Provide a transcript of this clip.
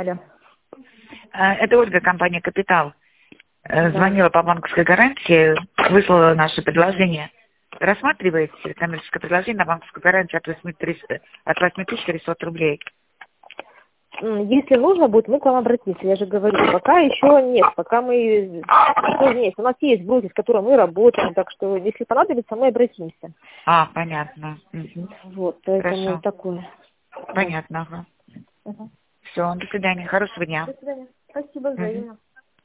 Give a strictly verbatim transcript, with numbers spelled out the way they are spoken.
Алло. Это Ольга, компания «Капитал». Да. Звонила по банковской гарантии, выслала наше предложение. Рассматриваете коммерческое предложение на банковскую гарантию от восьми тысяч трехсот рублей? Если нужно будет, мы к вам обратимся. Я же говорю, пока еще нет. Пока мы... Еще нет. У нас есть брокер, с которым мы работаем, так что если понадобится, мы обратимся. А, понятно. Угу. Вот, поэтому Хорошо. такое. Понятно, ага. Угу. Все, до свидания, хорошего дня. До свидания. Спасибо, взаимно. Угу.